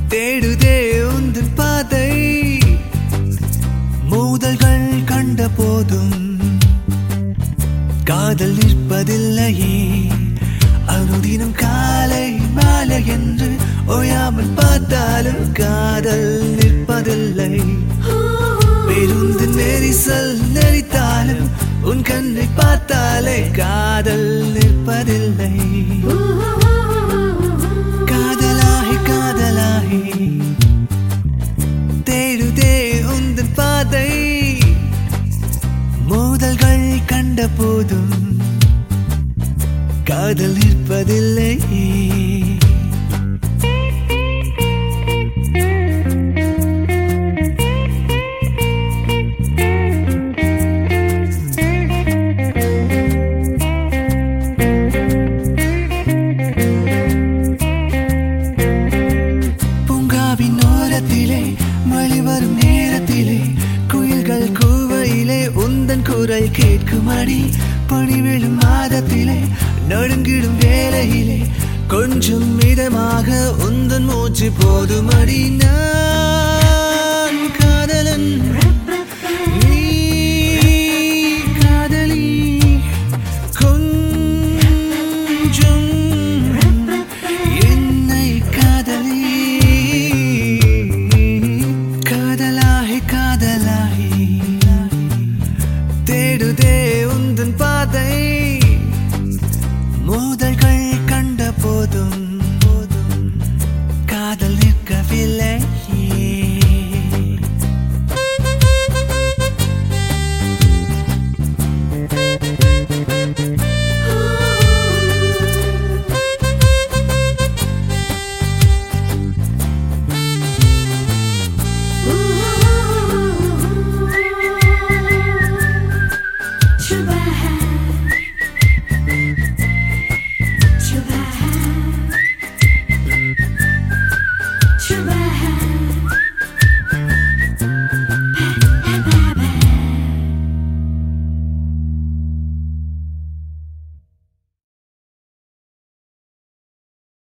தேடுதே உந்தன் பாதை மோதல்கள் கண்ட போதும் காதல் நிற்பதில்லையே அனுதினம் காலை மாலை என்று ஓயாமல் பார்த்தாலும் காதல் நிற்பதில்லை பேருந்து நெரிசல் நெறித்தாலும் உன் கண்ணை பார்த்தாலே காதல் நிற்பதில்லை காதலாகி காதலாகி தேடுதே உந்தன் பாதை மோதல்கள் கண்ட போதும் காதல் நிற்பதில்லை பூங்காவின் ஓரத்திலே மழை வரும் நேரத்திலே குயில்கள் கூவையிலே உந்தன் குரல் கேட்குமடி பனி விழும் மாதத்திலே நடுங்கிடும் வேளையிலே கொஞ்சம் மிதமாக உந்தன் மூச்சு போதுமடி நான் காதலன் நீ காதலி கொஞ்சம் என்னை காதலி காதலாகி காதலாகி தேடுதே உந்தன் பாதை மோதல்கள் கண்ட போதும் காதல் நிற்கவில்லை